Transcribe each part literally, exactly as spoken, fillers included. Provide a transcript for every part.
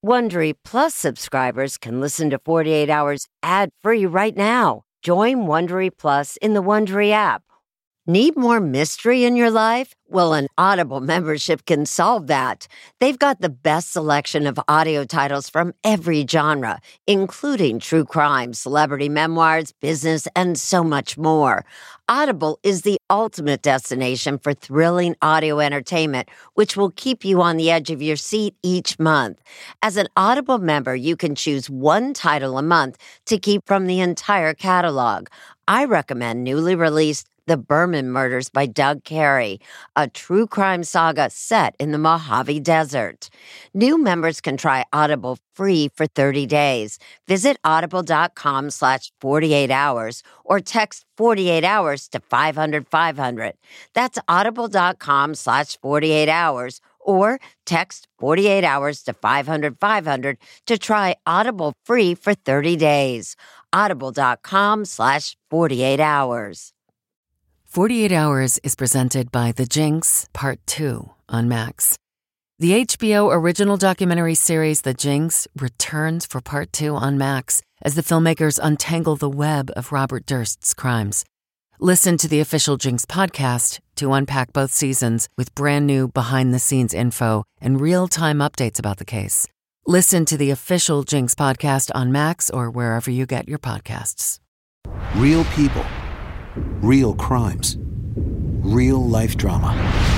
Wondery Plus subscribers can listen to forty-eight hours ad-free right now. Join Wondery Plus in the Wondery app. Need more mystery in your life? Well, an Audible membership can solve that. They've got the best selection of audio titles from every genre, including true crime, celebrity memoirs, business, and so much more. Audible is the ultimate destination for thrilling audio entertainment, which will keep you on the edge of your seat each month. As an Audible member, you can choose one title a month to keep from the entire catalog. I recommend newly released The Berman Murders by Doug Carey, a true crime saga set in the Mojave Desert. New members can try Audible free for thirty days. Visit audible.com slash 48 hours or text forty-eight hours to five hundred five hundred. That's audible.com slash 48 hours or text forty-eight hours to five hundred five hundred to try Audible free for thirty days. Audible.com slash 48 hours. forty-eight hours is presented by The Jinx, Part two on Max. The H B O original documentary series The Jinx returns for Part two on Max as the filmmakers untangle the web of Robert Durst's crimes. Listen to the official Jinx podcast to unpack both seasons with brand new behind-the-scenes info and real-time updates about the case. Listen to the official Jinx podcast on Max or wherever you get your podcasts. Real people. Real crimes. Real life drama.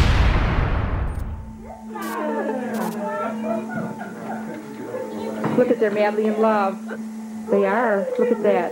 Look at they're madly in love. They are. Look at that.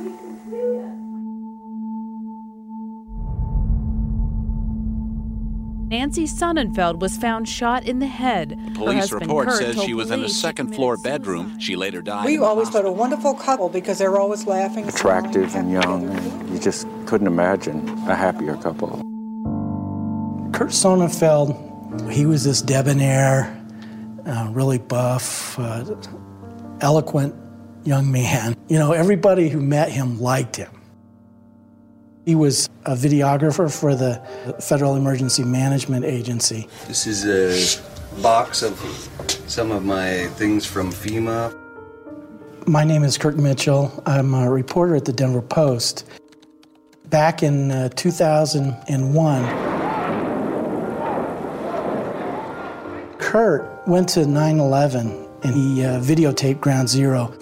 Nancy Sonnenfeld was found shot in the head. The police report Kurt says she was in a second-floor bedroom. She later died. We always thought a wonderful couple because they were always laughing. Attractive and young, and you just couldn't imagine a happier couple. Kurt Sonnenfeld, he was this debonair, uh, really buff, uh, eloquent young man. You know, everybody who met him liked him. He was a videographer for the Federal Emergency Management Agency. This is a box of some of my things from FEMA. My name is Kirk Mitchell. I'm a reporter at the Denver Post. Back in uh, two thousand one, Kurt went to nine eleven and he uh, videotaped Ground Zero.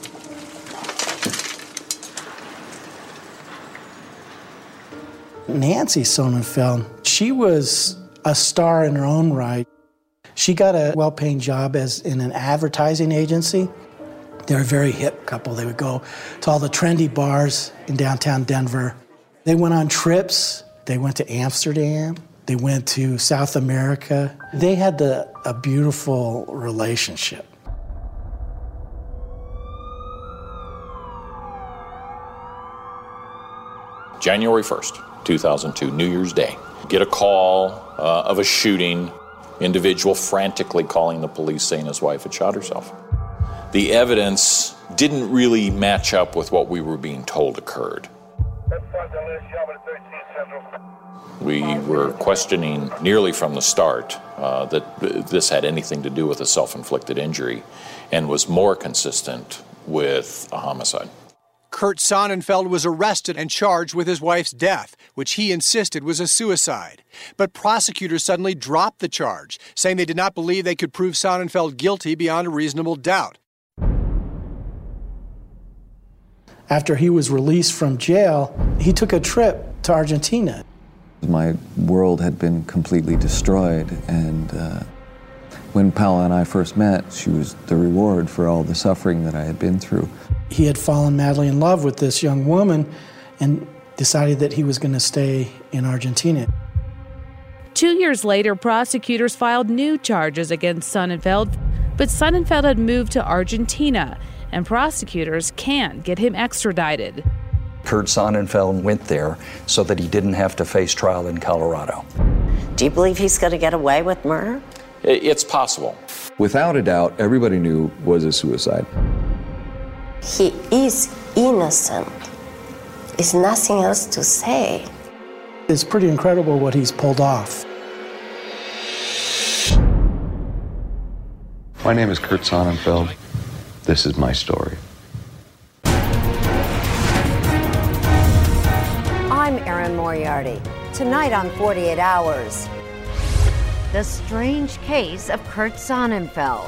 Nancy Sonnenfeld, she was a star in her own right. She got a well-paying job as in an advertising agency. They were a very hip couple. They would go to all the trendy bars in downtown Denver. They went on trips. They went to Amsterdam. They went to South America. They had the, a beautiful relationship. January first, two thousand two, New Year's Day. Get a call uh, of a shooting, individual frantically calling the police saying his wife had shot herself. The evidence didn't really match up with what we were being told occurred. We were questioning nearly from the start uh, that this had anything to do with a self-inflicted injury and was more consistent with a homicide. Kurt Sonnenfeld was arrested and charged with his wife's death, which he insisted was a suicide. But prosecutors suddenly dropped the charge, saying they did not believe they could prove Sonnenfeld guilty beyond a reasonable doubt. After he was released from jail, he took a trip to Argentina. My world had been completely destroyed, and uh, when Paula and I first met, she was the reward for all the suffering that I had been through. He had fallen madly in love with this young woman and decided that he was going to stay in Argentina. Two years later, prosecutors filed new charges against Sonnenfeld, but Sonnenfeld had moved to Argentina, and prosecutors can't get him extradited. Kurt Sonnenfeld went there so that he didn't have to face trial in Colorado. Do you believe he's going to get away with murder? It's possible. Without a doubt, everybody knew was a suicide. He is innocent. There's nothing else to say. It's pretty incredible what he's pulled off. My name is Kurt Sonnenfeld. This is my story. I'm Erin Moriarty. Tonight on forty-eight hours, the strange case of Kurt Sonnenfeld.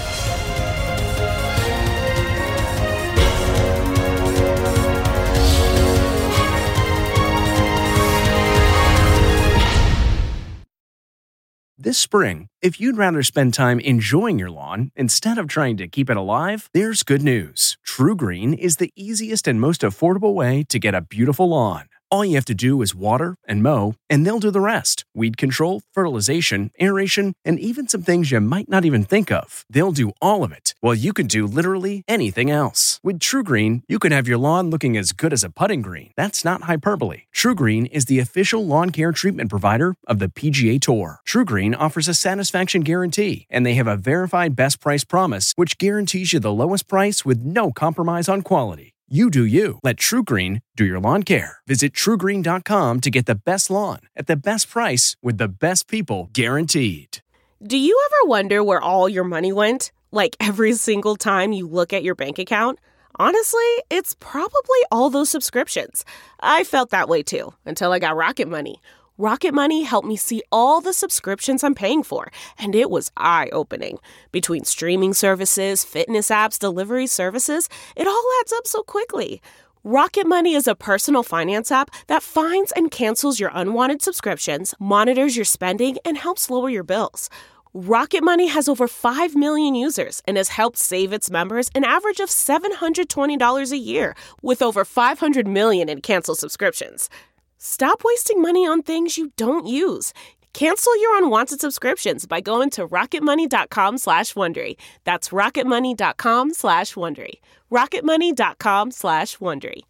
This spring, if you'd rather spend time enjoying your lawn instead of trying to keep it alive, there's good news. TruGreen is the easiest and most affordable way to get a beautiful lawn. All you have to do is water and mow, and they'll do the rest. Weed control, fertilization, aeration, and even some things you might not even think of. They'll do all of it, while you can do literally anything else. With TruGreen, you can have your lawn looking as good as a putting green. That's not hyperbole. TruGreen is the official lawn care treatment provider of the P G A Tour. TruGreen offers a satisfaction guarantee, and they have a verified best price promise, which guarantees you the lowest price with no compromise on quality. You do you. Let TruGreen do your lawn care. Visit True Green dot com to get the best lawn at the best price with the best people guaranteed. Do you ever wonder where all your money went? Like every single time you look at your bank account? Honestly, it's probably all those subscriptions. I felt that way too, until I got Rocket Money. Rocket Money helped me see all the subscriptions I'm paying for, and it was eye-opening. Between streaming services, fitness apps, delivery services, it all adds up so quickly. Rocket Money is a personal finance app that finds and cancels your unwanted subscriptions, monitors your spending, and helps lower your bills. Rocket Money has over five million users and has helped save its members an average of seven hundred twenty dollars a year, with over five hundred million in canceled subscriptions. Stop wasting money on things you don't use. Cancel your unwanted subscriptions by going to rocketmoney.com slash Wondery. That's rocketmoney.com slash Wondery. rocketmoney.com slash Wondery.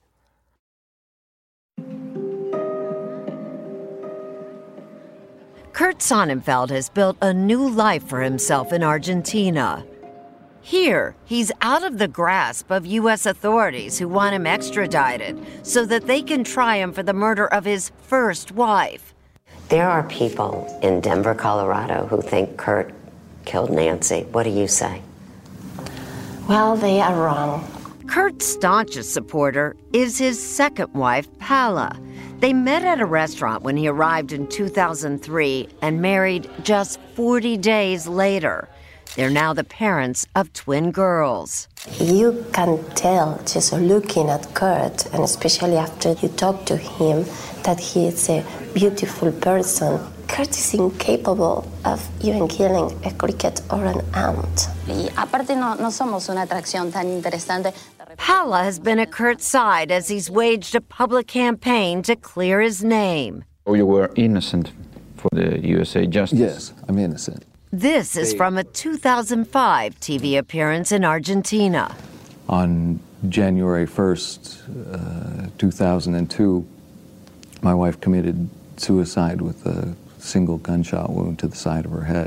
Kurt Sonnenfeld has built a new life for himself in Argentina. Here, he's out of the grasp of U S authorities who want him extradited so that they can try him for the murder of his first wife. There are people in Denver, Colorado who think Kurt killed Nancy. What do you say? Well, they are wrong. Kurt's staunchest supporter is his second wife, Paula. They met at a restaurant when he arrived in two thousand three and married just forty days later. They're now the parents of twin girls. You can tell just looking at Kurt, and especially after you talk to him, that he is a beautiful person. Kurt is incapable of even killing a cricket or an ant. Paula has been at Kurt's side as he's waged a public campaign to clear his name. Oh, you were innocent for the U S A justice? Yes, I'm innocent. This is from a two thousand five T V appearance in Argentina. On January first, uh, two thousand two, my wife committed suicide with a single gunshot wound to the side of her head.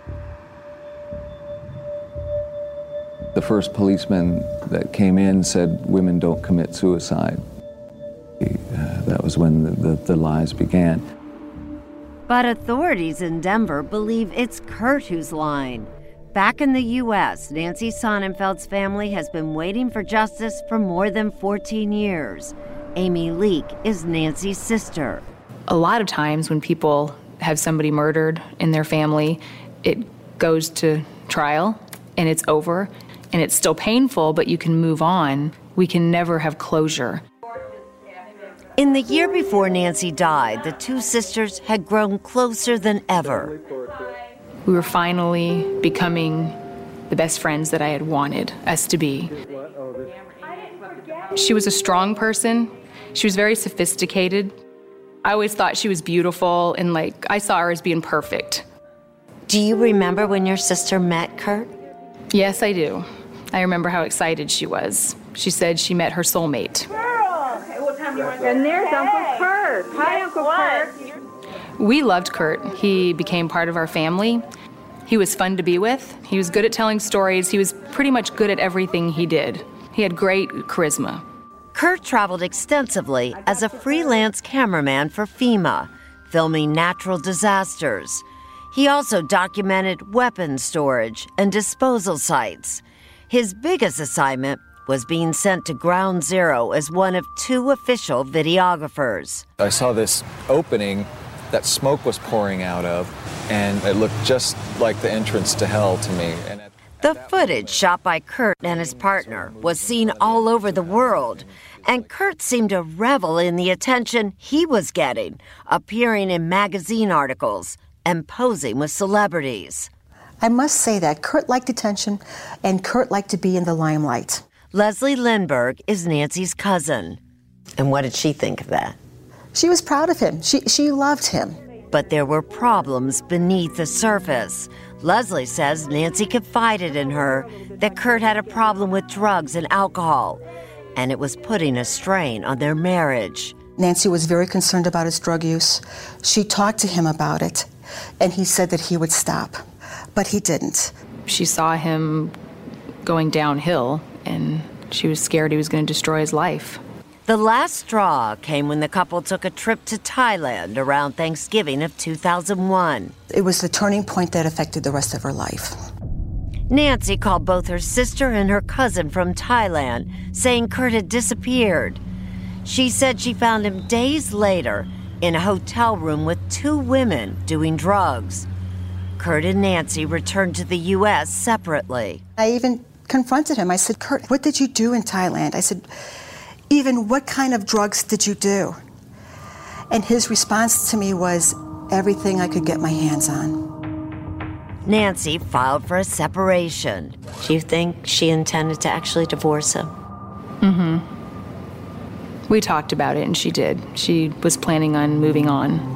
The first policeman that came in said women don't commit suicide. Uh, that was when the, the, the lies began. But authorities in Denver believe it's Kurt who's lying. Back in the U S, Nancy Sonnenfeld's family has been waiting for justice for more than fourteen years. Amy Leake is Nancy's sister. A lot of times when people have somebody murdered in their family, it goes to trial and it's over and it's still painful, but you can move on. We can never have closure. In the year before Nancy died, the two sisters had grown closer than ever. We were finally becoming the best friends that I had wanted us to be. She was a strong person. She was very sophisticated. I always thought she was beautiful, and like I saw her as being perfect. Do you remember when your sister met Kurt? Yes, I do. I remember how excited she was. She said she met her soulmate. And there's Uncle Kurt. Hi, Uncle Kurt. We loved Kurt. He became part of our family. He was fun to be with. He was good at telling stories. He was pretty much good at everything he did. He had great charisma. Kurt traveled extensively as a freelance cameraman for FEMA, filming natural disasters. He also documented weapons storage and disposal sites. His biggest assignment was being sent to Ground Zero as one of two official videographers. I saw this opening that smoke was pouring out of, and it looked just like the entrance to hell to me. And at, the footage shot by Kurt and his partner was seen all over the world, and Kurt seemed to revel in the attention he was getting, appearing in magazine articles and posing with celebrities. I must say that Kurt liked attention, and Kurt liked to be in the limelight. Leslie Lindbergh is Nancy's cousin. And what did she think of that? She was proud of him. She, she loved him. But there were problems beneath the surface. Leslie says Nancy confided in her that Kurt had a problem with drugs and alcohol, and it was putting a strain on their marriage. Nancy was very concerned about his drug use. She talked to him about it, and he said that he would stop, but he didn't. She saw him going downhill, and she was scared he was going to destroy his life. The last straw came when the couple took a trip to Thailand around Thanksgiving of two thousand one. It was the turning point that affected the rest of her life. Nancy called both her sister and her cousin from Thailand, saying Kurt had disappeared. She said she found him days later in a hotel room with two women doing drugs. Kurt and Nancy returned to the U S separately. I even confronted him. I said, Kurt, what did you do in Thailand? I said, even what kind of drugs did you do? And his response to me was, everything I could get my hands on. Nancy filed for a separation. Do you think she intended to actually divorce him? Mm-hmm. We talked about it, and she did. She was planning on moving on.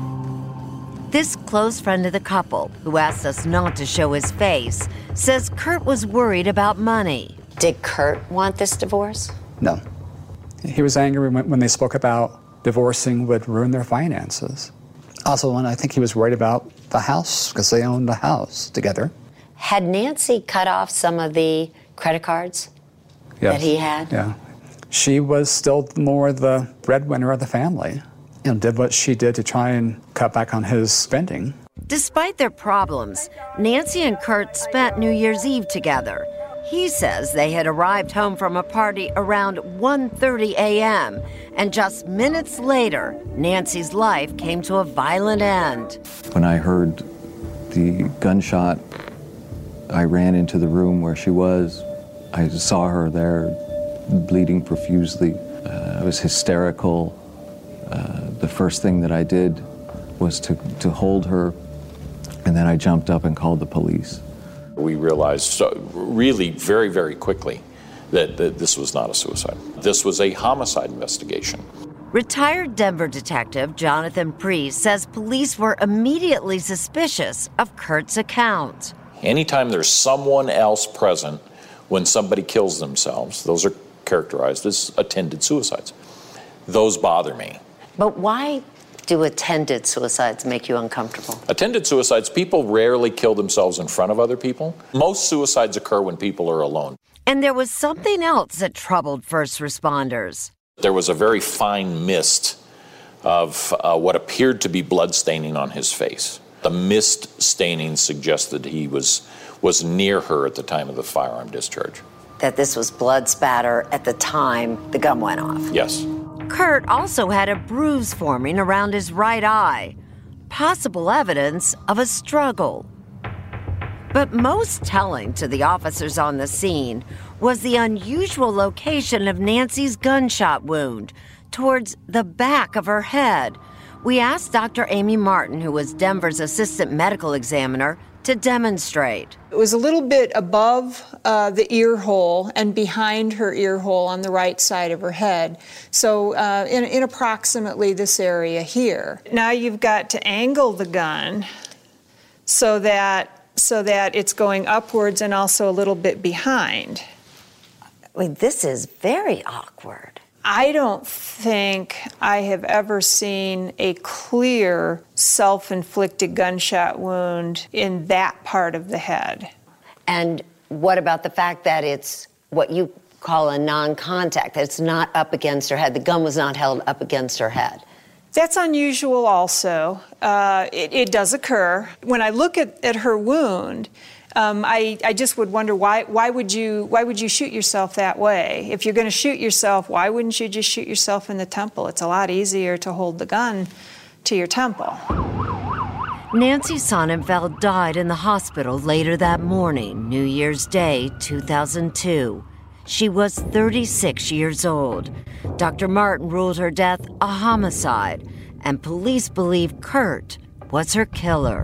This close friend of the couple, who asked us not to show his face, says Kurt was worried about money. Did Kurt want this divorce? No. He was angry when, when they spoke about divorcing would ruin their finances. Also, and I think he was worried about the house, because they owned the house together. Had Nancy cut off some of the credit cards yes. that he had? Yeah. She was still more the breadwinner of the family and did what she did to try and cut back on his spending. Despite their problems, Nancy and Kurt spent New Year's Eve together. He says they had arrived home from a party around one thirty a.m., and just minutes later, Nancy's life came to a violent end. When I heard the gunshot, I ran into the room where she was. I saw her there, bleeding profusely. Uh, I was hysterical. Uh, the first thing that I did was to, to hold her, and then I jumped up and called the police. We realized so, really very, very quickly that, that this was not a suicide. This was a homicide investigation. Retired Denver detective Jonathan Priest says police were immediately suspicious of Kurt's account. Anytime there's someone else present when somebody kills themselves, those are characterized as attended suicides. Those bother me. But why do attended suicides make you uncomfortable? Attended suicides, people rarely kill themselves in front of other people. Most suicides occur when people are alone. And there was something else that troubled first responders. There was a very fine mist of uh, what appeared to be blood staining on his face. The mist staining suggested he was, was near her at the time of the firearm discharge. That this was blood spatter at the time the gun went off? Yes. Kurt also had a bruise forming around his right eye, possible evidence of a struggle. But most telling to the officers on the scene was the unusual location of Nancy's gunshot wound towards the back of her head. We asked Doctor Amy Martin, who was Denver's assistant medical examiner, to demonstrate. It was a little bit above uh, the ear hole and behind her ear hole on the right side of her head. So uh, in, in approximately this area here. Now you've got to angle the gun so that, so that it's going upwards and also a little bit behind. I mean, this is very awkward. I don't think I have ever seen a clear self-inflicted gunshot wound in that part of the head. And what about the fact that it's what you call a non-contact, that it's not up against her head? The gun was not held up against her head. That's unusual also. Uh, it, it does occur. When I look at, at her wound, um, I, I just would wonder why, why, would you, why would you shoot yourself that way? If you're going to shoot yourself, why wouldn't you just shoot yourself in the temple? It's a lot easier to hold the gun to your temple. Nancy Sonnenfeld died in the hospital later that morning, New Year's Day, two thousand two. She was thirty-six years old. Doctor Martin ruled her death a homicide, and police believe Kurt was her killer.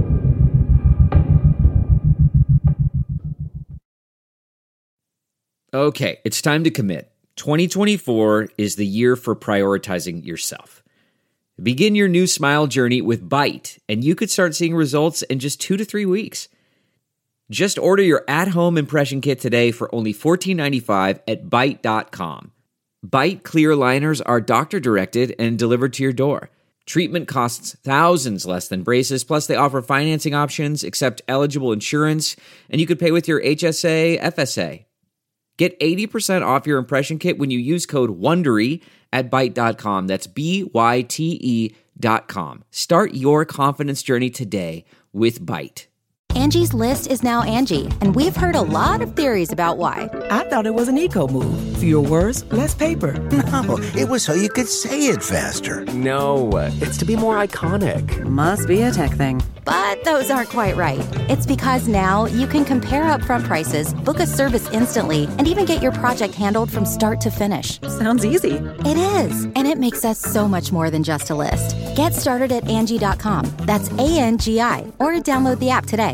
Okay, it's time to commit. twenty twenty-four is the year for prioritizing yourself. Begin your new smile journey with Byte, and you could start seeing results in just two to three weeks. Just order your at-home impression kit today for only fourteen ninety-five at byte dot com. Byte clear liners are doctor-directed and delivered to your door. Treatment costs thousands less than braces, plus they offer financing options, accept eligible insurance, and you could pay with your H S A, F S A. Get eighty percent off your impression kit when you use code WONDERY at byte dot com. That's B Y T E dot com. Start your confidence journey today with Byte. Angie's List is now Angie, and we've heard a lot of theories about why. I thought it was an eco move. Fewer words, less paper. No, it was so you could say it faster. No, it's to be more iconic. Must be a tech thing. But those aren't quite right. It's because now you can compare upfront prices, book a service instantly, and even get your project handled from start to finish. Sounds easy. It is, and it makes us so much more than just a list. Get started at Angie dot com. That's A N G I, or download the app today.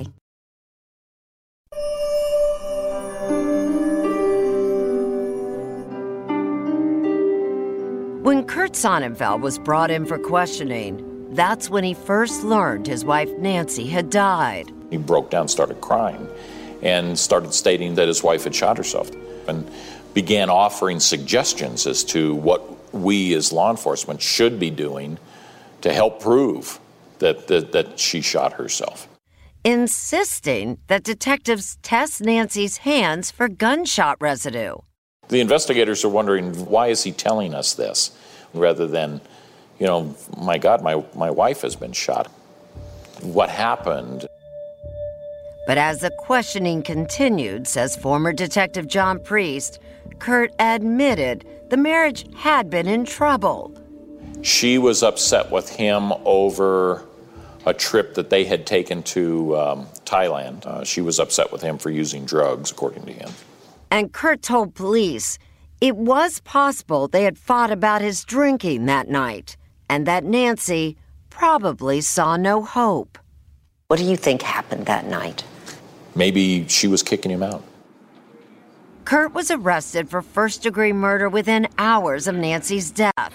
When Kurt Sonnenfeld was brought in for questioning, that's when he first learned his wife Nancy had died. He broke down, started crying, and started stating that his wife had shot herself, and began offering suggestions as to what we as law enforcement should be doing to help prove that, that, that she shot herself. Insisting that detectives test Nancy's hands for gunshot residue. The investigators are wondering, why is he telling us this? Rather than, you know, my God, my, my wife has been shot. What happened? But as the questioning continued, says former Detective John Priest, Kurt admitted the marriage had been in trouble. She was upset with him over a trip that they had taken to um, Thailand. Uh, she was upset with him for using drugs, according to him. And Kurt told police it was possible they had fought about his drinking that night, and that Nancy probably saw no hope. What do you think happened that night? Maybe she was kicking him out. Kurt was arrested for first-degree murder within hours of Nancy's death.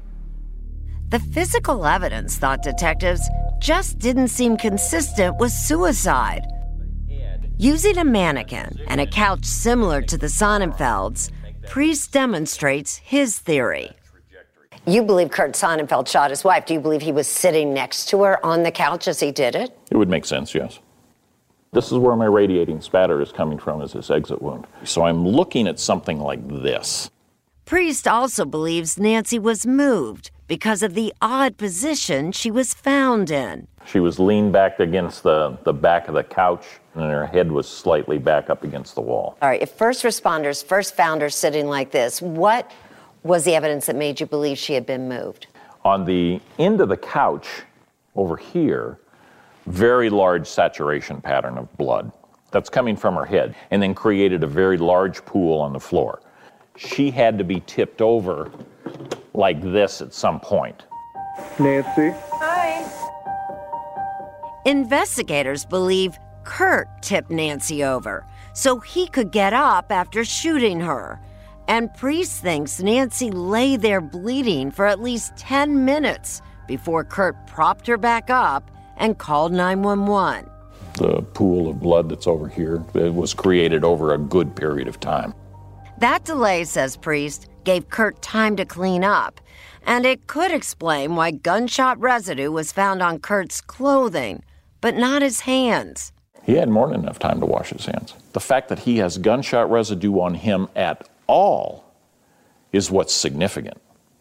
The physical evidence, thought detectives, just didn't seem consistent with suicide. Using a mannequin and a couch similar to the Sonnenfelds, Priest demonstrates his theory. You believe Kurt Sonnenfeld shot his wife. Do you believe he was sitting next to her on the couch as he did it? It would make sense, yes. This is where my radiating spatter is coming from, is this exit wound. So I'm looking at something like this. Priest also believes Nancy was moved because of the odd position she was found in. She was leaned back against the, the back of the couch, and her head was slightly back up against the wall. All right, if first responders first found her sitting like this, what was the evidence that made you believe she had been moved? On the end of the couch over here, very large saturation pattern of blood that's coming from her head, and then created a very large pool on the floor. She had to be tipped over like this at some point. Nancy. Hi. Investigators believe Kurt tipped Nancy over so he could get up after shooting her. And Priest thinks Nancy lay there bleeding for at least ten minutes before Kurt propped her back up and called nine one one. The pool of blood that's over here, it was created over a good period of time. That delay, says Priest, gave Kurt time to clean up, and it could explain why gunshot residue was found on Kurt's clothing, but not his hands. He had more than enough time to wash his hands. The fact that he has gunshot residue on him at all is what's significant.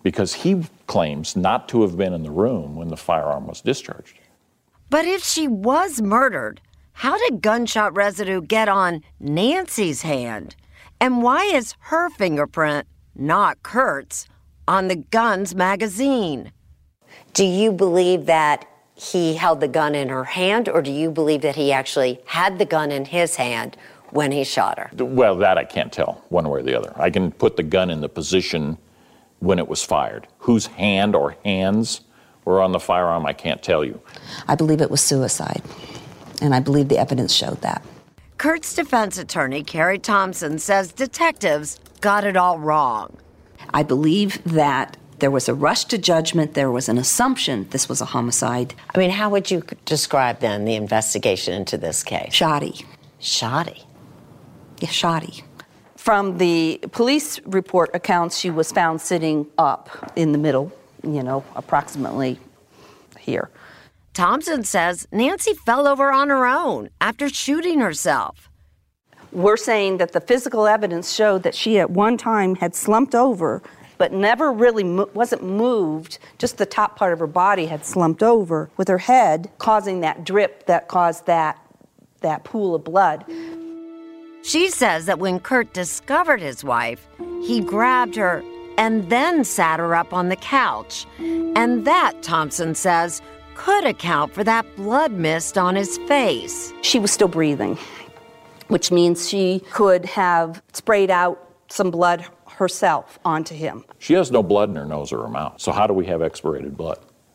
because he claims not to have been in the room when the firearm was discharged. But if she was murdered, how did gunshot residue get on Nancy's hand? And why is her fingerprint, not Kurt's, on the gun's magazine? Do you believe that he held the gun in her hand, or do you believe that he actually had the gun in his hand when he shot her? Well, that I can't tell one way or the other. I can put the gun in the position when it was fired. Whose hand or hands were on the firearm, I can't tell you. I believe it was suicide, and I believe the evidence showed that. Kurt's defense attorney, Carrie Thompson, says detectives got it all wrong. I believe that there was a rush to judgment. There was an assumption this was a homicide. I mean, how would you describe then the investigation into this case? Shoddy. Shoddy? Yeah, shoddy. From the police report accounts, she was found sitting up in the middle, you know, approximately here. Thompson says Nancy fell over on her own after shooting herself. We're saying that the physical evidence showed that she at one time had slumped over, but never really mo- wasn't moved. Just the top part of her body had slumped over with her head, causing that drip that caused that, that pool of blood. She says that when Kurt discovered his wife, he grabbed her and then sat her up on the couch. And that, Thompson says, could account for that blood mist on his face. She was still breathing, which means she could have sprayed out some blood herself onto him. She has no blood in her nose or her mouth, so how do we have expirated blood?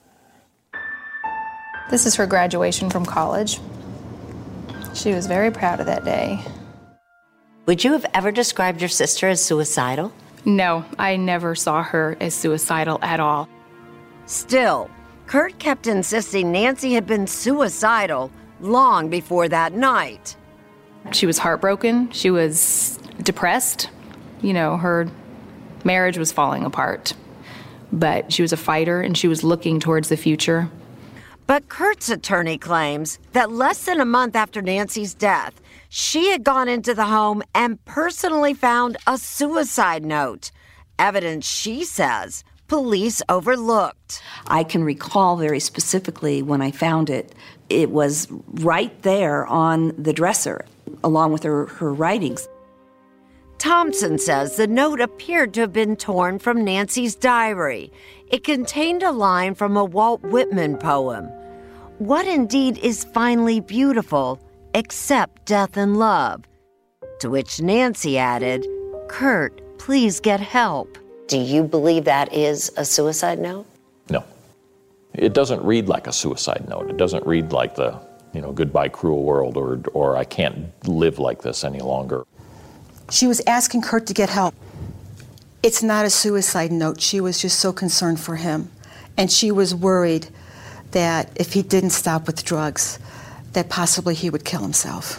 This is her graduation from college. She was very proud of that day. Would you have ever described your sister as suicidal? No, I never saw her as suicidal at all. Still, Kurt kept insisting Nancy had been suicidal long before that night. She was heartbroken. She was depressed. You know, her marriage was falling apart. But she was a fighter, and she was looking towards the future. But Kurt's attorney claims that less than a month after Nancy's death, she had gone into the home and personally found a suicide note. Evidence, she says, police overlooked. I can recall very specifically when I found it. It was right there on the dresser, along with her, her writings. Thompson says the note appeared to have been torn from Nancy's diary. It contained a line from a Walt Whitman poem. What indeed is finally beautiful except death and love? To which Nancy added, Kurt, please get help. Do you believe that is a suicide note? No. It doesn't read like a suicide note. It doesn't read like the, you know, goodbye cruel world or or I can't live like this any longer. She was asking Kurt to get help. It's not a suicide note. She was just so concerned for him. And she was worried that if he didn't stop with drugs, that possibly he would kill himself.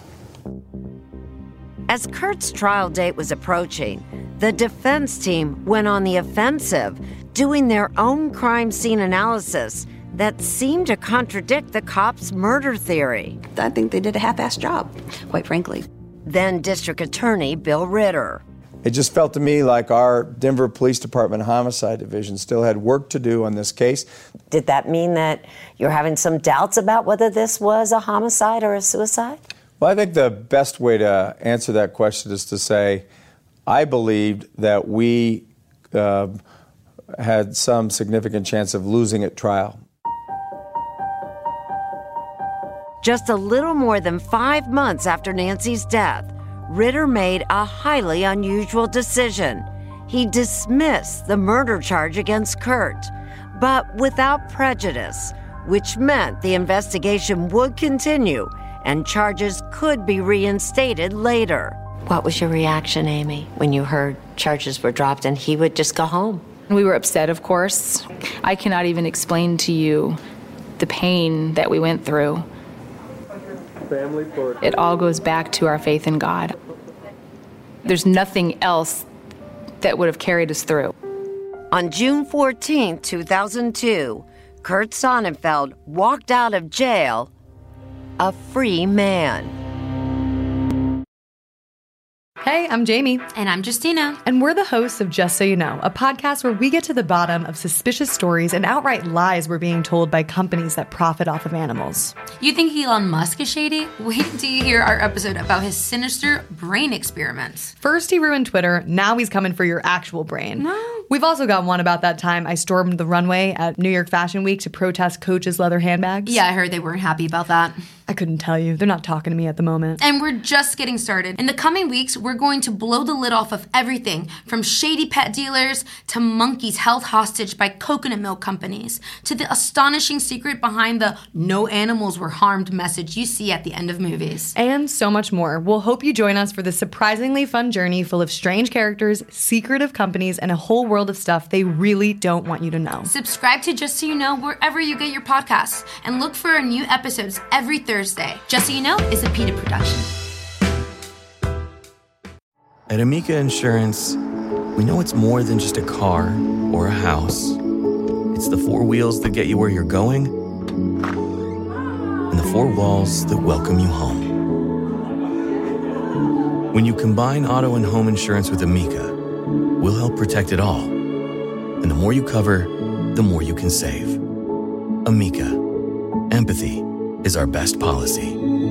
As Kurt's trial date was approaching, the defense team went on the offensive, doing their own crime scene analysis that seemed to contradict the cops' murder theory. I think they did a half-assed job, quite frankly. Then District Attorney Bill Ritter. It just felt to me like our Denver Police Department Homicide Division still had work to do on this case. Did that mean that you're having some doubts about whether this was a homicide or a suicide? Well, I think the best way to answer that question is to say, I believed that we uh, had some significant chance of losing at trial. Just a little more than five months after Nancy's death, Ritter made a highly unusual decision. He dismissed the murder charge against Kurt, but without prejudice, which meant the investigation would continue and charges could be reinstated later. What was your reaction, Amy, when you heard charges were dropped and he would just go home? We were upset, of course. I cannot even explain to you the pain that we went through. It all goes back to our faith in God. There's nothing else that would have carried us through. On June fourteenth, two thousand two, Kurt Sonnenfeld walked out of jail a free man. Hey, I'm Jamie. And I'm Justina. And we're the hosts of Just So You Know, a podcast where we get to the bottom of suspicious stories and outright lies we're being told by companies that profit off of animals. You think Elon Musk is shady? Wait until you hear our episode about his sinister brain experiments. First he ruined Twitter, now he's coming for your actual brain. No. We've also got one about that time I stormed the runway at New York Fashion Week to protest Coach's leather handbags. Yeah, I heard they weren't happy about that. I couldn't tell you. They're not talking to me at the moment. And we're just getting started. In the coming weeks, we're going to blow the lid off of everything from shady pet dealers to monkeys held hostage by coconut milk companies to the astonishing secret behind the no animals were harmed message you see at the end of movies. And so much more. We'll hope you join us for this surprisingly fun journey full of strange characters, secretive companies, and a whole world of stuff they really don't want you to know. Subscribe to Just So You Know wherever you get your podcasts and look for our new episodes every Thursday. Thursday. Just So You Know is a PETA production. At Amica Insurance, we know it's more than just a car or a house. It's the four wheels that get you where you're going and the four walls that welcome you home. When you combine auto and home insurance with Amica, we'll help protect it all. And the more you cover, the more you can save. Amica. Empathy is our best policy.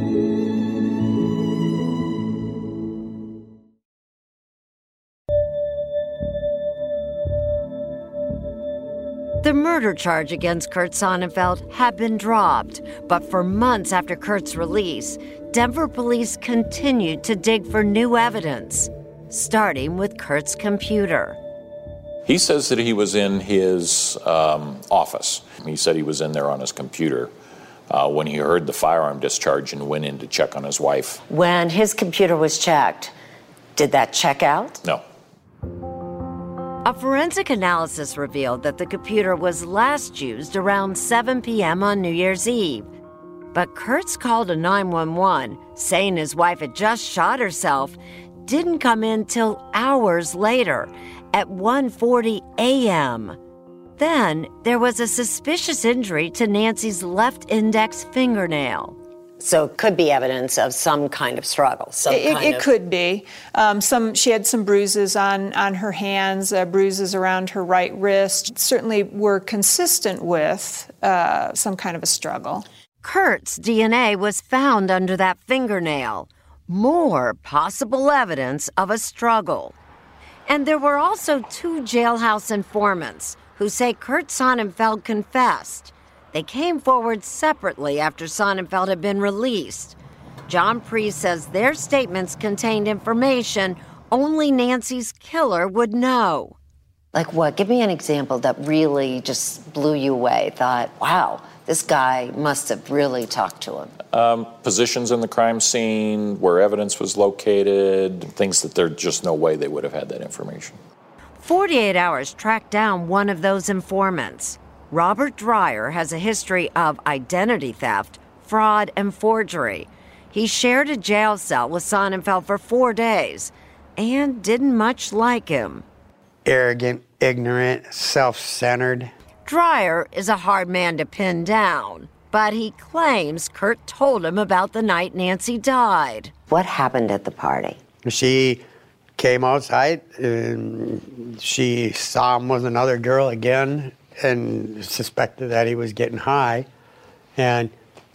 The murder charge against Kurt Sonnenfeld had been dropped, but for months after Kurt's release, Denver police continued to dig for new evidence, starting with Kurt's computer. He says that he was in his um, office. He said he was in there on his computer Uh, when he heard the firearm discharge and went in to check on his wife. When his computer was checked, did that check out? No. A forensic analysis revealed that the computer was last used around seven p.m. on New Year's Eve. But Kurt's call to nine one one, saying his wife had just shot herself, didn't come in till hours later, at one forty a.m. Then there was a suspicious injury to Nancy's left index fingernail. So it could be evidence of some kind of struggle. Some it kind it of... could be. Um, some she had some bruises on, on her hands, uh, bruises around her right wrist. Certainly were consistent with uh, some kind of a struggle. Kurt's D N A was found under that fingernail. More possible evidence of a struggle. And there were also two jailhouse informants who say Kurt Sonnenfeld confessed. They came forward separately after Sonnenfeld had been released. John Priest says their statements contained information only Nancy's killer would know. Like what? Give me an example that really just blew you away. Thought, wow, this guy must have really talked to him. Um, positions in the crime scene, where evidence was located, things that there's just no way they would have had that information. forty-eight hours tracked down one of those informants. Robert Dreyer has a history of identity theft, fraud, and forgery. He shared a jail cell with Sonnenfeld for four days and didn't much like him. Arrogant, ignorant, self-centered. Dreyer is a hard man to pin down, but he claims Kurt told him about the night Nancy died. What happened at the party? She came outside and she saw him with another girl again and suspected that he was getting high, and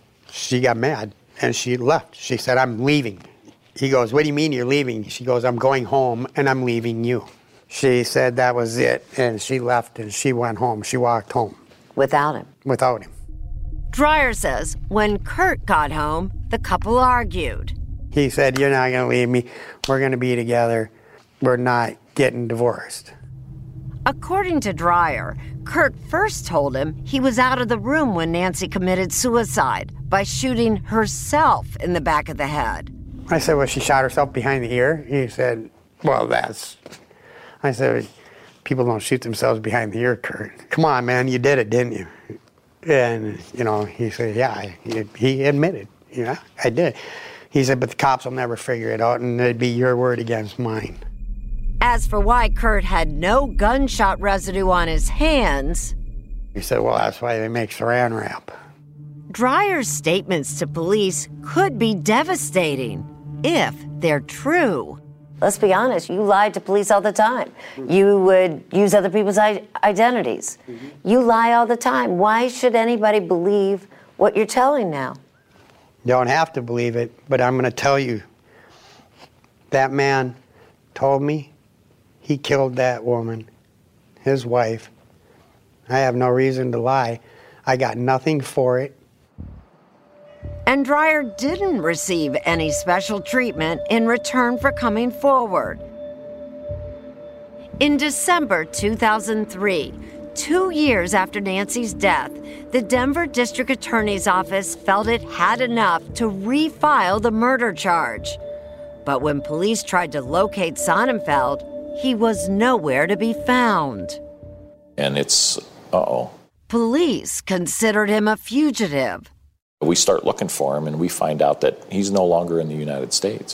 she got mad and she left. She said, "I'm leaving." He goes, "What do you mean you're leaving?" She goes, "I'm going home and I'm leaving you." She said that was it, and she left and she went home. She walked home. Without him? Without him. Dreyer says when Kurt got home, the couple argued. He said, "You're not going to leave me. We're going to be together. We're not getting divorced." According to Dreyer, Kurt first told him he was out of the room when Nancy committed suicide by shooting herself in the back of the head. I said, "Well, she shot herself behind the ear." He said, "Well, that's..." I said, "People don't shoot themselves behind the ear, Kurt. Come on, man, you did it, didn't you?" And, you know, he said, "Yeah," he, he admitted, "You know, I did." He said, "But the cops will never figure it out, and it'd be your word against mine." As for why Kurt had no gunshot residue on his hands, he said, "Well, that's why they make saran wrap." Dreyer's statements to police could be devastating if they're true. Let's be honest, you lied to police all the time. You would use other people's I- identities. Mm-hmm. You lie all the time. Why should anybody believe what you're telling now? You don't have to believe it, but I'm going to tell you. That man told me he killed that woman, his wife. I have no reason to lie. I got nothing for it. And Dreyer didn't receive any special treatment in return for coming forward. In December two thousand three, two years after Nancy's death, the Denver District Attorney's Office felt it had enough to refile the murder charge. But when police tried to locate Sonnenfeld, he was nowhere to be found. And it's, uh-oh. Police considered him a fugitive. We start looking for him, and we find out that he's no longer in the United States.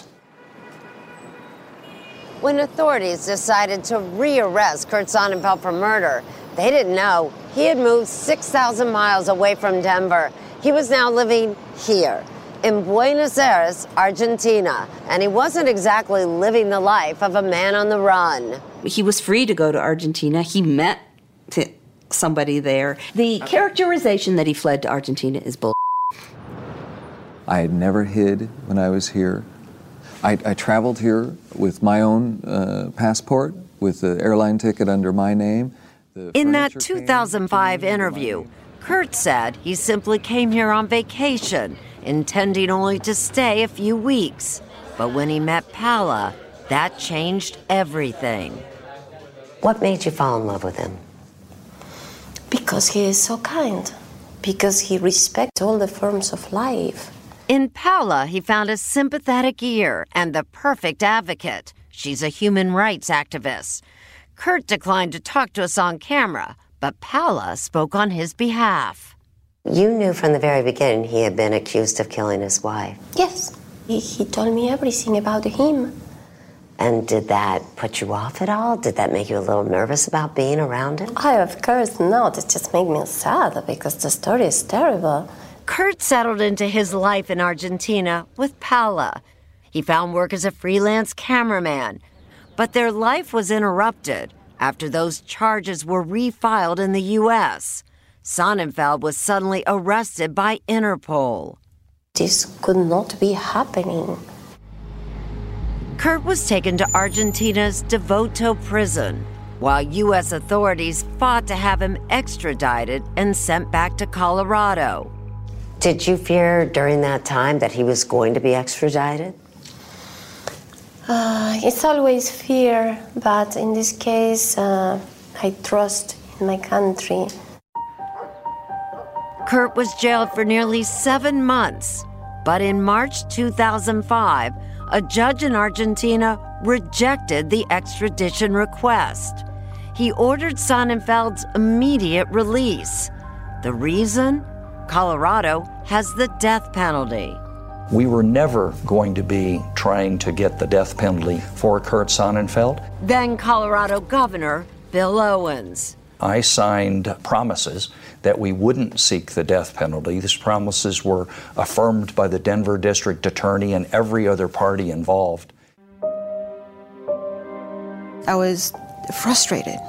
When authorities decided to rearrest Kurt Sonnenfeld for murder, they didn't know he had moved six thousand miles away from Denver. He was now living here, in Buenos Aires, Argentina, and he wasn't exactly living the life of a man on the run. He was free to go to Argentina. He met somebody there. The characterization that he fled to Argentina is bull. I had never hid when I was here. I, I traveled here with my own uh, passport, with the airline ticket under my name. The In that two thousand five interview, Kurt said he simply came here on vacation, intending only to stay a few weeks. But when he met Paula, that changed everything. What made you fall in love with him? Because he is so kind. Because he respects all the forms of life. In Paula, he found a sympathetic ear and the perfect advocate. She's a human rights activist. Kurt declined to talk to us on camera, but Paula spoke on his behalf. You knew from the very beginning he had been accused of killing his wife. Yes. He, he told me everything about him. And did that put you off at all? Did that make you a little nervous about being around him? Oh, of course not. It just made me sad because the story is terrible. Kurt settled into his life in Argentina with Paula. He found work as a freelance cameraman. But their life was interrupted after those charges were refiled in the U S Sonnenfeld was suddenly arrested by Interpol. This could not be happening. Kurt was taken to Argentina's Devoto prison, while U S authorities fought to have him extradited and sent back to Colorado. Did you fear during that time that he was going to be extradited? Uh, it's always fear, but in this case, uh, I trust in my country. Kurt was jailed for nearly seven months, but in March two thousand five, a judge in Argentina rejected the extradition request. He ordered Sonnenfeld's immediate release. The reason? Colorado has the death penalty. We were never going to be trying to get the death penalty for Kurt Sonnenfeld. Then Colorado Governor Bill Owens. I signed promises that we wouldn't seek the death penalty. These promises were affirmed by the Denver District Attorney and every other party involved. I was frustrated.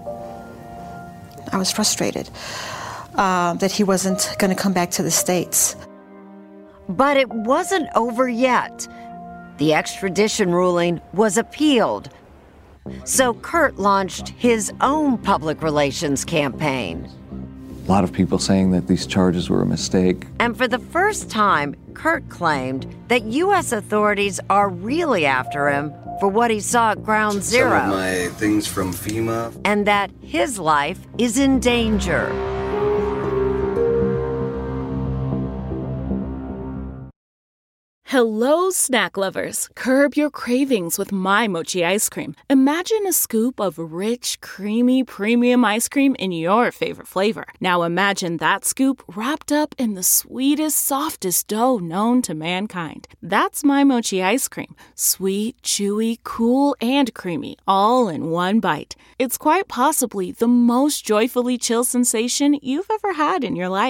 I was frustrated uh, that he wasn't going to come back to the States. But it wasn't over yet. The extradition ruling was appealed. So Kurt launched his own public relations campaign. A lot of people saying that these charges were a mistake. And for the first time, Kurt claimed that U S authorities are really after him for what he saw at Ground Zero. Some of my things from FEMA. And that his life is in danger. Hello, snack lovers. Curb your cravings with My Mochi ice cream. Imagine a scoop of rich, creamy, premium ice cream in your favorite flavor. Now imagine that scoop wrapped up in the sweetest, softest dough known to mankind. That's My Mochi ice cream. Sweet, chewy, cool, and creamy, all in one bite. It's quite possibly the most joyfully chill sensation you've ever had in your life.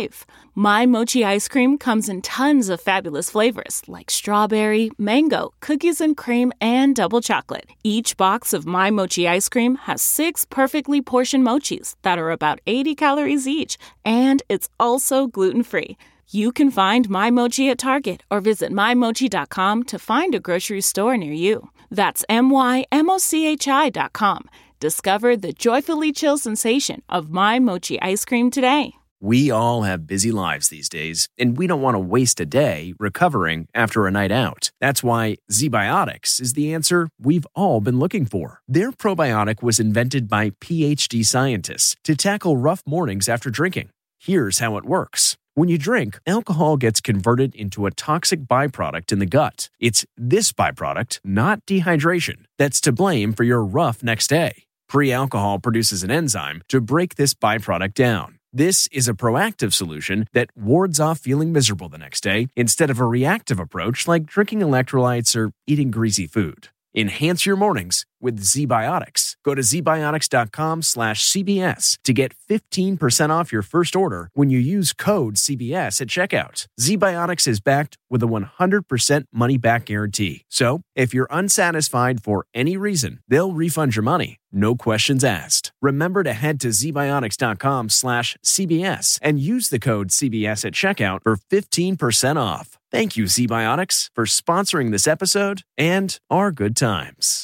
My Mochi ice cream comes in tons of fabulous flavors like strawberry, mango, cookies and cream, and double chocolate. Each box of My Mochi ice cream has six perfectly portioned mochis that are about eighty calories each, and it's also gluten-free. You can find My Mochi at Target or visit my mochi dot com to find a grocery store near you. That's M Y M O C H I dot com. Discover the joyfully chill sensation of My Mochi ice cream today. We all have busy lives these days, and we don't want to waste a day recovering after a night out. That's why ZBiotics is the answer we've all been looking for. Their probiotic was invented by PhD scientists to tackle rough mornings after drinking. Here's how it works. When you drink, alcohol gets converted into a toxic byproduct in the gut. It's this byproduct, not dehydration, that's to blame for your rough next day. Pre-alcohol produces an enzyme to break this byproduct down. This is a proactive solution that wards off feeling miserable the next day instead of a reactive approach like drinking electrolytes or eating greasy food. Enhance your mornings with ZBiotics. Go to zbiotics.com slash CBS to get fifteen percent off your first order when you use code C B S at checkout. ZBiotics is backed with a one hundred percent money-back guarantee. So, if you're unsatisfied for any reason, they'll refund your money. No questions asked. Remember to head to zbiotics.com slash CBS and use the code C B S at checkout for fifteen percent off. Thank you, ZBiotics, for sponsoring this episode and our good times.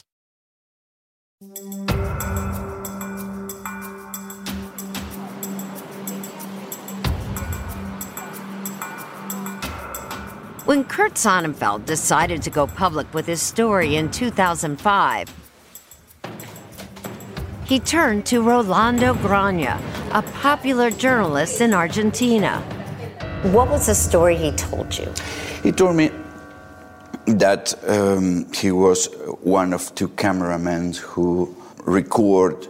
When Kurt Sonnenfeld decided to go public with his story in two thousand five, he turned to Rolando Grania, a popular journalist in Argentina. What was the story he told you? He told me that um, he was one of two cameramen who record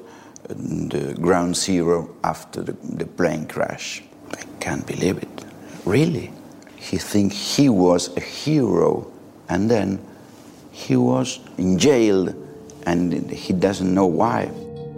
the ground zero after the, the plane crash. I can't believe it. Really? He think he was a hero, and then he was in jail, and he doesn't know why.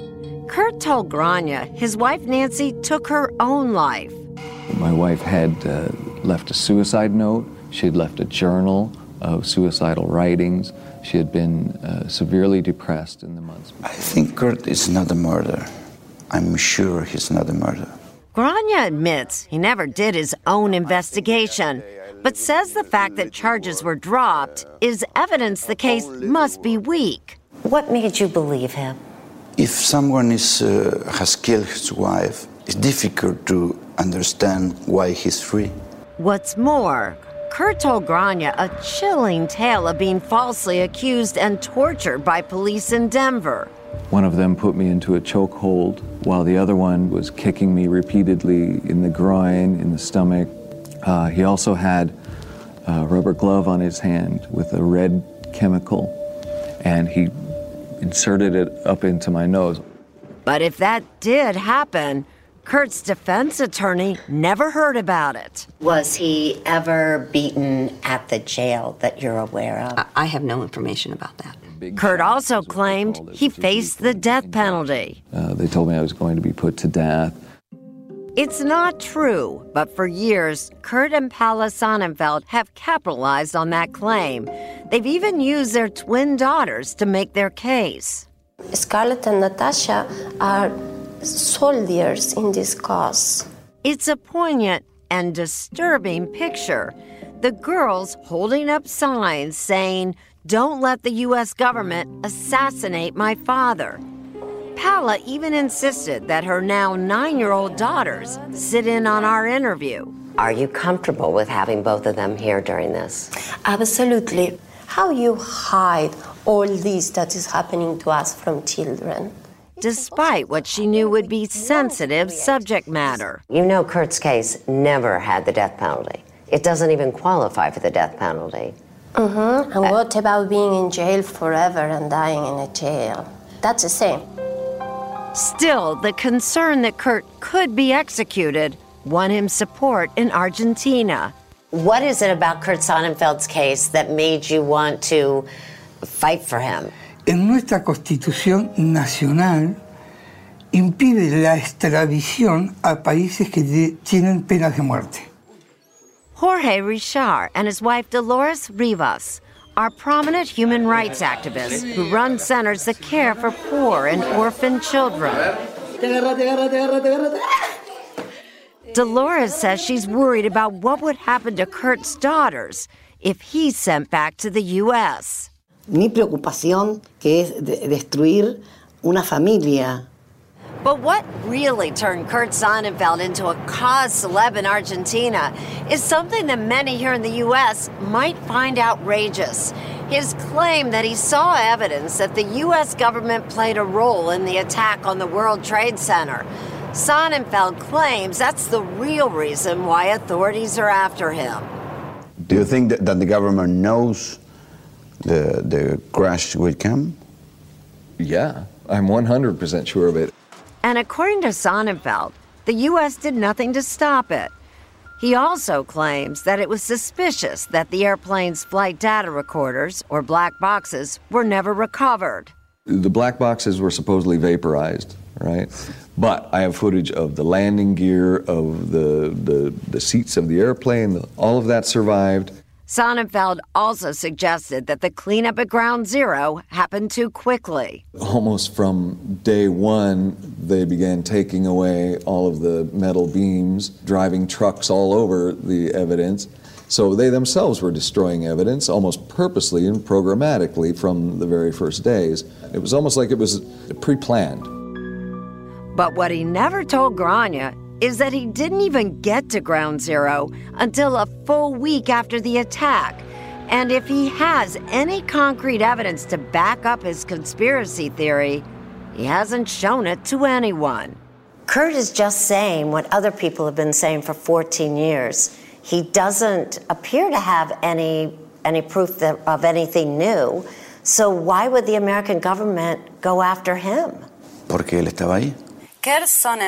Kurt told Grania his wife Nancy took her own life. My wife had uh, left a suicide note. She had left a journal of suicidal writings. She had been uh, severely depressed in the months before. I think Kurt is not a murderer. I'm sure he's not a murderer. Grania admits he never did his own investigation, but says the fact that charges were dropped is evidence the case must be weak. What made you believe him? If someone is, uh, has killed his wife, it's difficult to understand why he's free. What's more, Kurt told Grania a chilling tale of being falsely accused and tortured by police in Denver. One of them put me into a chokehold, while the other one was kicking me repeatedly in the groin, in the stomach. Uh, he also had a rubber glove on his hand with a red chemical, and he inserted it up into my nose. But if that did happen, Kurt's defense attorney never heard about it. Was he ever beaten at the jail that you're aware of? I have no information about that. Kurt also claimed he faced the death penalty. Uh, they told me I was going to be put to death. It's not true, but for years, Kurt and Paula Sonnenfeld have capitalized on that claim. They've even used their twin daughters to make their case. Scarlett and Natasha are soldiers in this cause. It's a poignant and disturbing picture. The girls holding up signs saying, "Don't let the U S government assassinate my father." Paula even insisted that her now nine-year-old daughters sit in on our interview. Are you comfortable with having both of them here during this? Absolutely. How you hide all this that is happening to us from children? Despite what she knew would be sensitive subject matter. You know Kurt's case never had the death penalty. It doesn't even qualify for the death penalty. Mm-hmm. And what about being in jail forever and dying in a jail? That's the same. Still, the concern that Kurt could be executed won him support in Argentina. What is it about Kurt Sonnenfeld's case that made you want to fight for him? En nuestra Constitución Nacional impide la extradición a países que tienen penas de muerte. Jorge Richard and his wife Dolores Rivas are prominent human rights activists who run centers that care for poor and orphaned children. Dolores says she's worried about what would happen to Kurt's daughters if he's sent back to the U S. Mi preocupación que es de destruir una familia. But what really turned Kurt Sonnenfeld into a cause celeb in Argentina is something that many here in the U S might find outrageous. His claim that he saw evidence that the U S government played a role in the attack on the World Trade Center. Sonnenfeld claims that's the real reason why authorities are after him. Do you think that, that the government knows the, the crash will come? Yeah, I'm one hundred percent sure of it. And according to Sonnenfeld, the U S did nothing to stop it. He also claims that it was suspicious that the airplane's flight data recorders, or black boxes, were never recovered. The black boxes were supposedly vaporized, right? But I have footage of the landing gear, of the, the, the seats of the airplane, all of that survived. Sonnenfeld also suggested that the cleanup at Ground Zero happened too quickly. Almost from day one, they began taking away all of the metal beams, driving trucks all over the evidence. So they themselves were destroying evidence almost purposely and programmatically from the very first days. It was almost like it was pre-planned. But what he never told Grania is that he didn't even get to Ground Zero until a full week after the attack. And if he has any concrete evidence to back up his conspiracy theory, he hasn't shown it to anyone. Kurt is just saying what other people have been saying for fourteen years. He doesn't appear to have any, any proof that, of anything new. So why would the American government go after him? Porque él estaba ahí. Kurt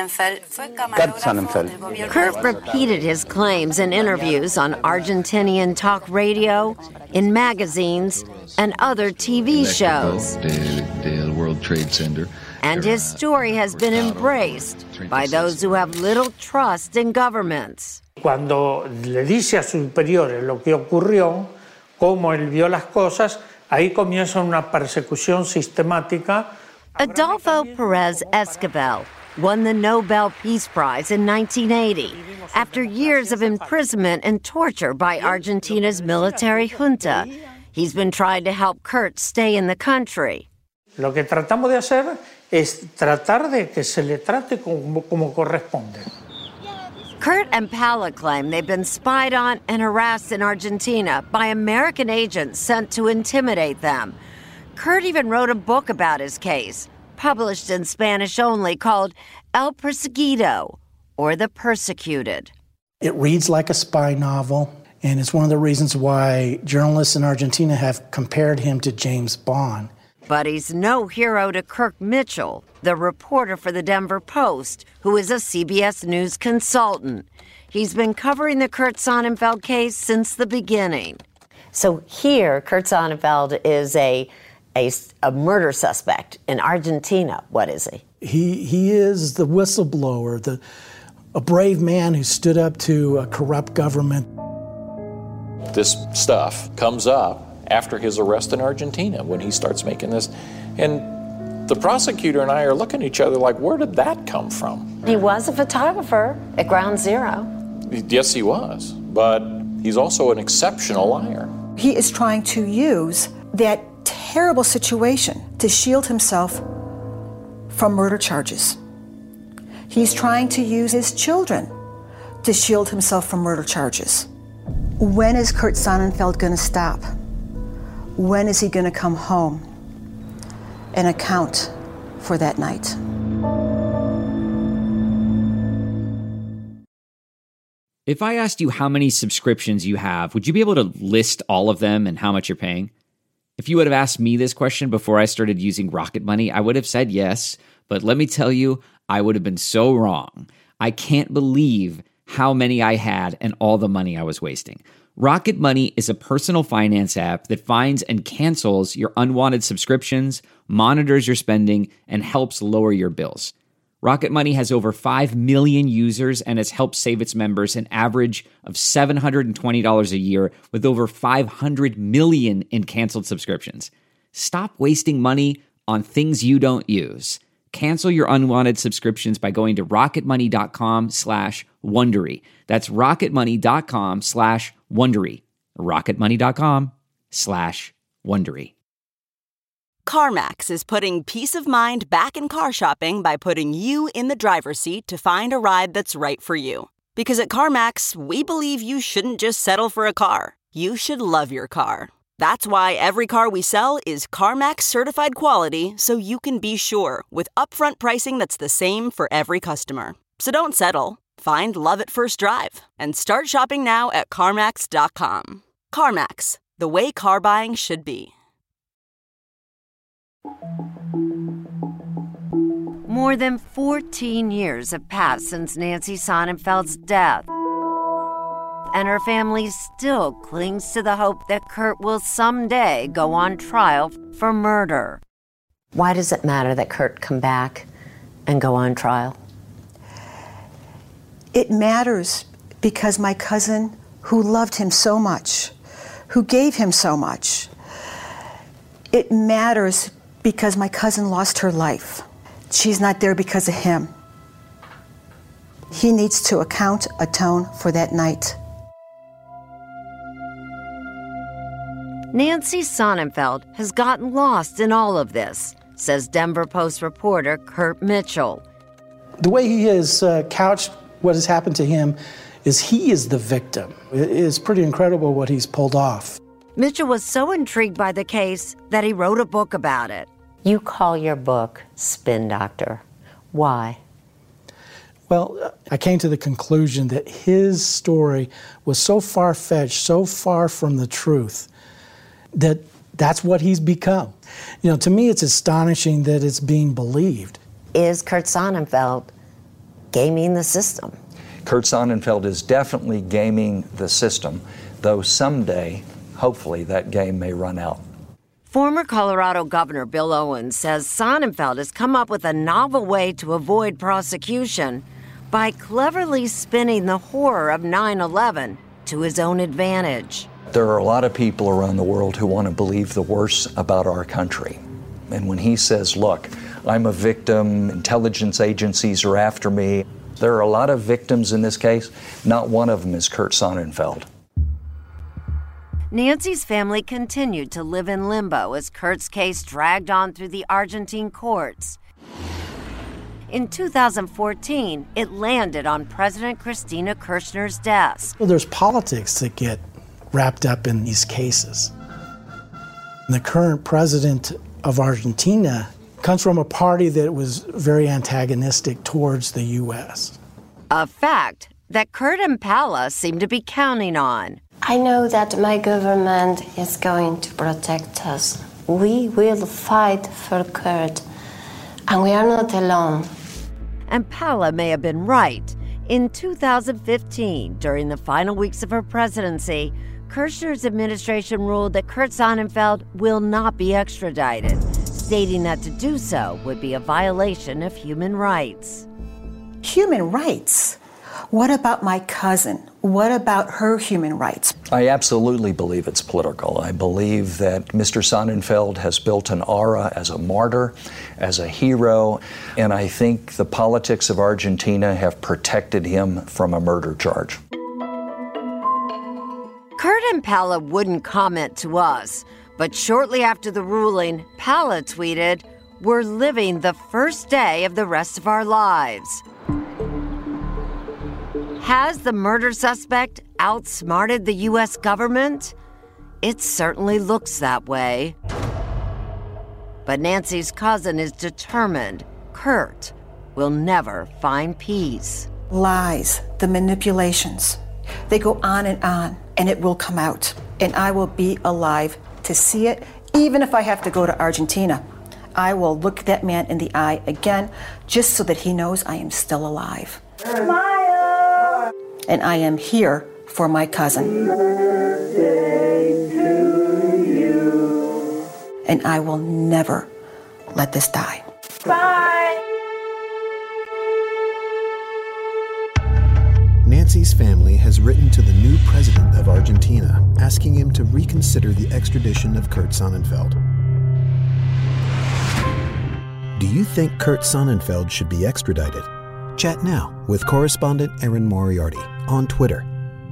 Sonnenfeld. Kurt repeated his claims in interviews on Argentinian talk radio, in magazines, and other T V shows. The World Trade Center. And his story has been embraced by those who have little trust in governments. Cuando le dice a sus superiores lo que ocurrió, cómo él vio las cosas, ahí comienza una persecución sistemática. Adolfo Perez Esquivel won the Nobel Peace Prize in nineteen eighty after years of imprisonment and torture by Argentina's military junta. He's been trying to help Kurt stay in the country. Lo que tratamos de hacer es tratar de que se le trate como, como corresponde. Kurt and Paula claim they've been spied on and harassed in Argentina by American agents sent to intimidate them. Kurt even wrote a book about his case, published in Spanish only, called El Perseguido, or The Persecuted. It reads like a spy novel, and it's one of the reasons why journalists in Argentina have compared him to James Bond. But he's no hero to Kirk Mitchell, the reporter for the Denver Post, who is a C B S News consultant. He's been covering the Kurt Sonnenfeld case since the beginning. So here, Kurt Sonnenfeld is a, a, a murder suspect in Argentina. What is he? He he is the whistleblower, the a brave man who stood up to a corrupt government. This stuff comes up after his arrest in Argentina when he starts making this. And the prosecutor and I are looking at each other like, where did that come from? He was a photographer at Ground Zero. Yes, he was. But he's also an exceptional liar. He is trying to use that terrible situation to shield himself from murder charges. He's trying to use his children to shield himself from murder charges. When is Kurt Sonnenfeld going to stop? When is he going to come home and account for that night? If I asked you how many subscriptions you have, would you be able to list all of them and how much you're paying? If you would have asked me this question before I started using Rocket Money, I would have said yes, but let me tell you, I would have been so wrong. I can't believe how many I had and all the money I was wasting. Rocket Money is a personal finance app that finds and cancels your unwanted subscriptions, monitors your spending, and helps lower your bills. Rocket Money has over five million users and has helped save its members an average of seven hundred twenty dollars a year with over five hundred million in canceled subscriptions. Stop wasting money on things you don't use. Cancel your unwanted subscriptions by going to rocketmoney.com slash Wondery. That's rocketmoney.com slash Wondery. rocketmoney.com slash Wondery. CarMax is putting peace of mind back in car shopping by putting you in the driver's seat to find a ride that's right for you. Because at CarMax, we believe you shouldn't just settle for a car. You should love your car. That's why every car we sell is CarMax certified quality, so you can be sure with upfront pricing that's the same for every customer. So don't settle. Find love at first drive and start shopping now at CarMax dot com. CarMax, the way car buying should be. More than fourteen years have passed since Nancy Sonnenfeld's death, and her family still clings to the hope that Kurt will someday go on trial for murder. Why does it matter that Kurt come back and go on trial? It matters because my cousin, who loved him so much, who gave him so much, it matters because my cousin lost her life. She's not there because of him. He needs to account, atone for that night. Nancy Sonnenfeld has gotten lost in all of this, says Denver Post reporter Kurt Mitchell. The way he has uh, couched what has happened to him is he is the victim. It is pretty incredible what he's pulled off. Mitchell was so intrigued by the case that he wrote a book about it. You call your book Spin Doctor. Why? Well, I came to the conclusion that his story was so far-fetched, so far from the truth, that that's what he's become. You know, to me, it's astonishing that it's being believed. Is Kurt Sonnenfeld gaming the system? Kurt Sonnenfeld is definitely gaming the system, though someday, hopefully, that game may run out. Former Colorado Governor Bill Owens says Sonnenfeld has come up with a novel way to avoid prosecution by cleverly spinning the horror of nine eleven to his own advantage. There are a lot of people around the world who want to believe the worst about our country. And when he says, look, I'm a victim, intelligence agencies are after me, there are a lot of victims in this case. Not one of them is Kurt Sonnenfeld. Nancy's family continued to live in limbo as Kurt's case dragged on through the Argentine courts. In two thousand fourteen, it landed on President Cristina Kirchner's desk. Well, there's politics that get wrapped up in these cases. The current president of Argentina comes from a party that was very antagonistic towards the U S. A fact that Kurt and Paula seem to be counting on. I know that my government is going to protect us. We will fight for Kurt, and we are not alone. And Paula may have been right. In two thousand fifteen, during the final weeks of her presidency, Kirchner's administration ruled that Kurt Sonnenfeld will not be extradited, stating that to do so would be a violation of human rights. Human rights? What about my cousin? What about her human rights? I absolutely believe it's political. I believe that Mister Sonnenfeld has built an aura as a martyr, as a hero, and I think the politics of Argentina have protected him from a murder charge. Kurt and Paula wouldn't comment to us, but shortly after the ruling, Paula tweeted, "We're living the first day of the rest of our lives." Has the murder suspect outsmarted the U S government? It certainly looks that way. But Nancy's cousin is determined Kurt will never find peace. Lies, the manipulations, they go on and on, and it will come out. And I will be alive to see it, even if I have to go to Argentina. I will look that man in the eye again, just so that he knows I am still alive. And I am here for my cousin. And I will never let this die. Bye. Nancy's family has written to the new president of Argentina, asking him to reconsider the extradition of Kurt Sonnenfeld. Do you think Kurt Sonnenfeld should be extradited? Chat now with correspondent Erin Moriarty on Twitter.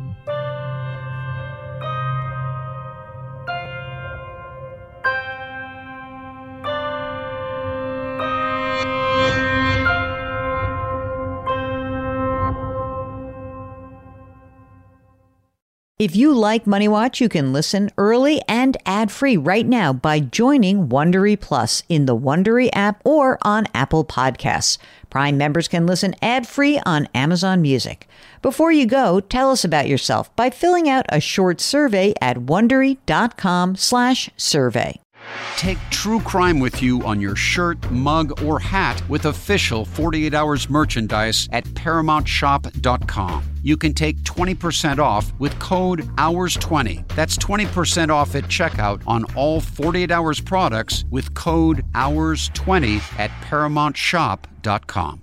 If you like Money Watch, you can listen early and ad-free right now by joining Wondery Plus in the Wondery app or on Apple Podcasts. Prime members can listen ad-free on Amazon Music. Before you go, tell us about yourself by filling out a short survey at Wondery.com slash survey. Take true crime with you on your shirt, mug, or hat with official forty-eight hours merchandise at Paramount Shop dot com. You can take twenty percent off with code hours twenty. That's twenty percent off at checkout on all forty-eight hours products with code hours twenty at Paramount Shop dot com.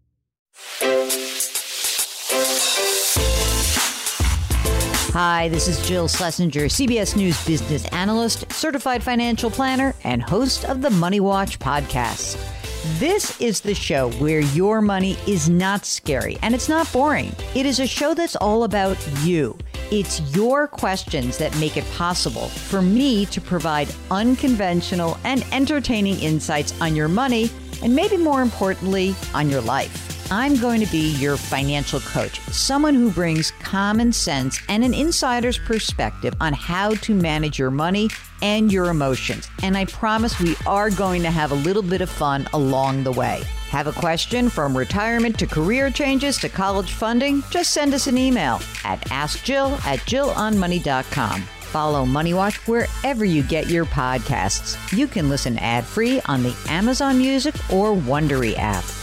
Hi, this is Jill Schlesinger, C B S News business analyst, certified financial planner, and host of the Money Watch podcast. This is the show where your money is not scary and it's not boring. It is a show that's all about you. It's your questions that make it possible for me to provide unconventional and entertaining insights on your money and maybe more importantly, on your life. I'm going to be your financial coach, someone who brings common sense and an insider's perspective on how to manage your money and your emotions. And I promise we are going to have a little bit of fun along the way. Have a question from retirement to career changes to college funding? Just send us an email at askjill at jill on money dot com. Follow Money Watch wherever you get your podcasts. You can listen ad-free on the Amazon Music or Wondery app.